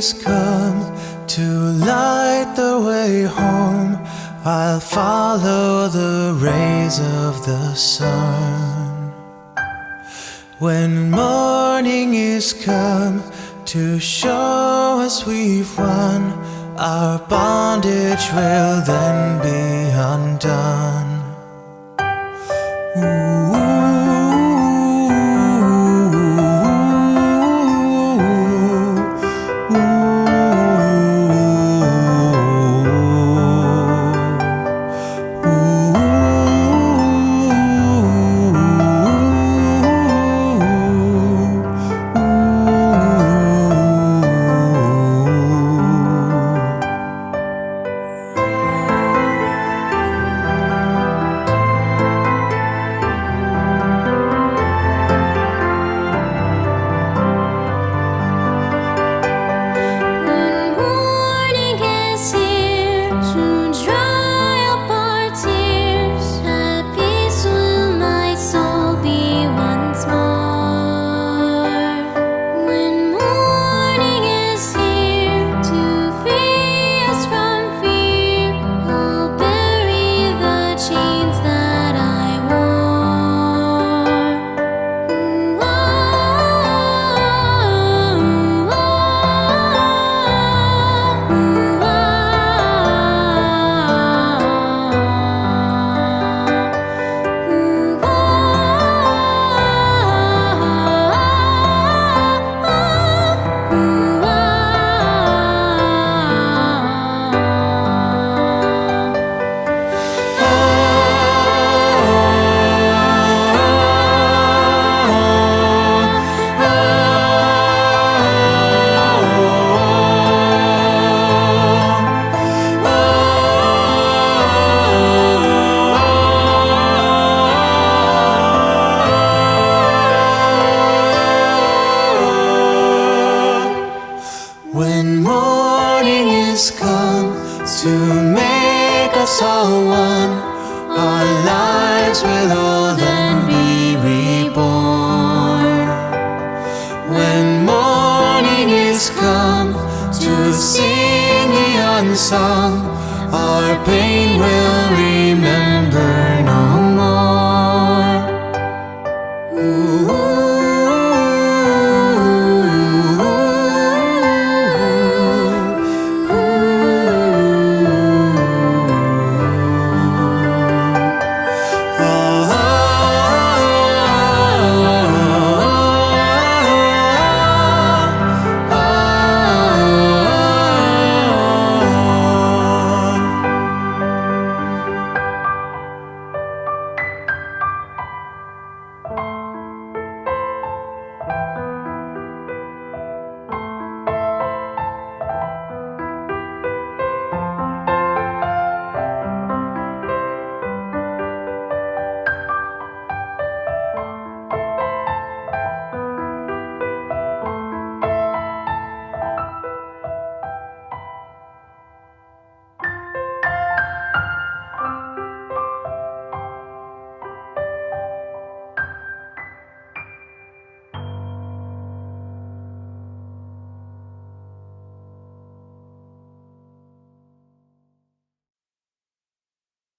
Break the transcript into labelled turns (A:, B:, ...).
A: is come to light the way home, I'll follow the rays of the sun. When morning is come to show us we've won, our bondage will then be undone. When morning is come to make us all one, our lives will all then be reborn. When morning is come to sing the unsung, our pain will remember no more. Ooh.